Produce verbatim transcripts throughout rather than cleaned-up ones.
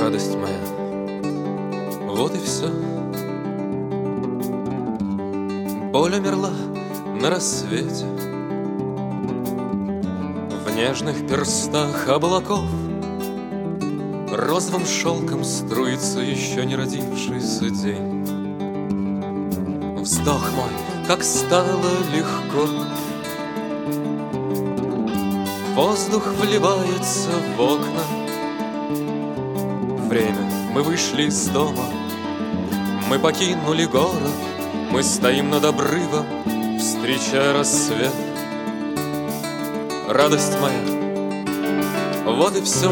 радость моя, вот и все. Боль умерла на рассвете, в нежных перстах облаков розовым шелком струится еще не родившийся день. Вздох мой, как стало легко, воздух вливается в окна. Время, мы вышли из дома, мы покинули город, мы стоим над обрывом, встречая рассвет. Радость моя, вот и все.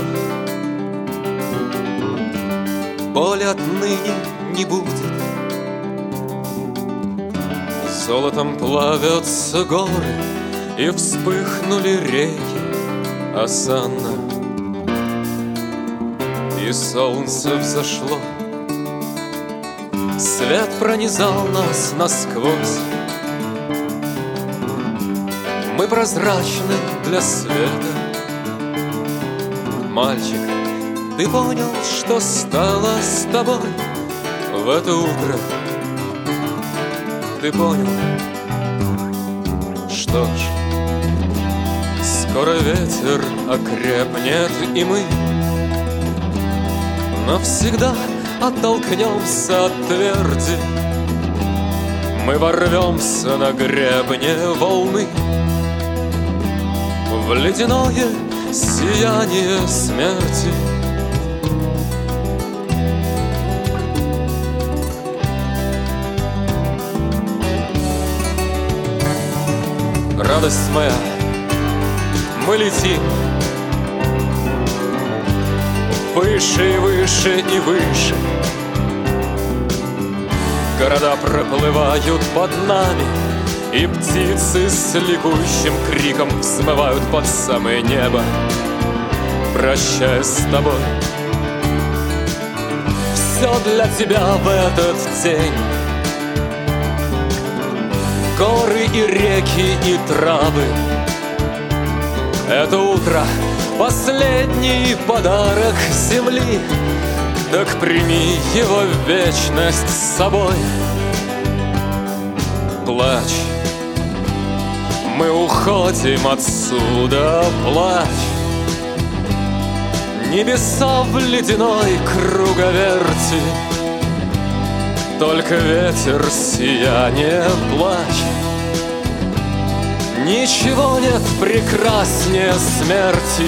Боли отныне не будет. Золотом плавятся горы, и вспыхнули реки осанна, и солнце взошло. Свет пронизал нас насквозь. Мы прозрачны для света. Мальчик, ты понял, что стало с тобой в это утро? Ты понял? Что ж, скоро ветер окрепнет, и мы навсегда оттолкнемся от тверди. Мы ворвемся на гребне волны в ледяное сияние смерти. Радость моя, мы летим выше и выше и выше. Города проплывают под нами, и птицы с ликующим криком взмывают под самое небо, прощаясь с тобой. Все для тебя в этот день. Горы и реки и травы. Это утро — последний подарок земли. Так прими его в вечность с собой. Плачь, мы уходим отсюда, плачь. Небеса в ледяной круговерти, только ветер сияние, плачь. Ничего нет прекраснее смерти.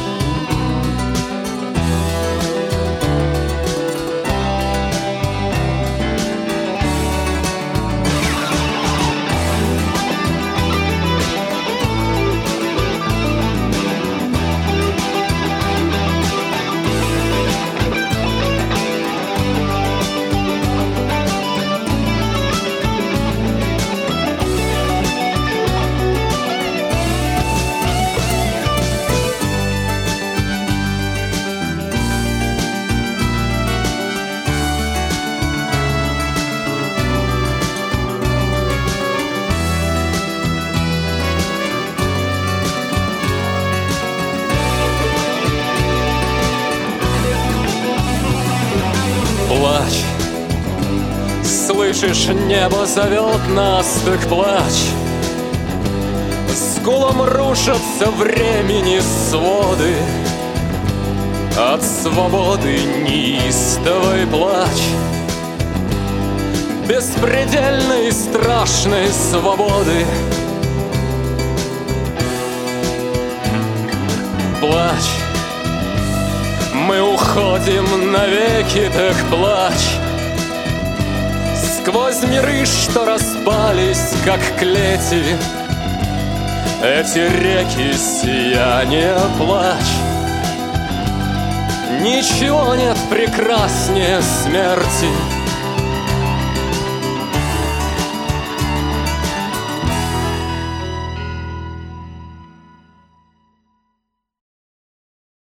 Плачь, слышишь, небо зовет нас, так плачь. С гулом рушатся времени своды, от свободы неистовой плачь. Беспредельной страшной свободы. Плачь, мы уходим навеки, так плачь. Сквозь миры, что распались, как клети, эти реки сияния, плачь. Ничего нет прекраснее смерти.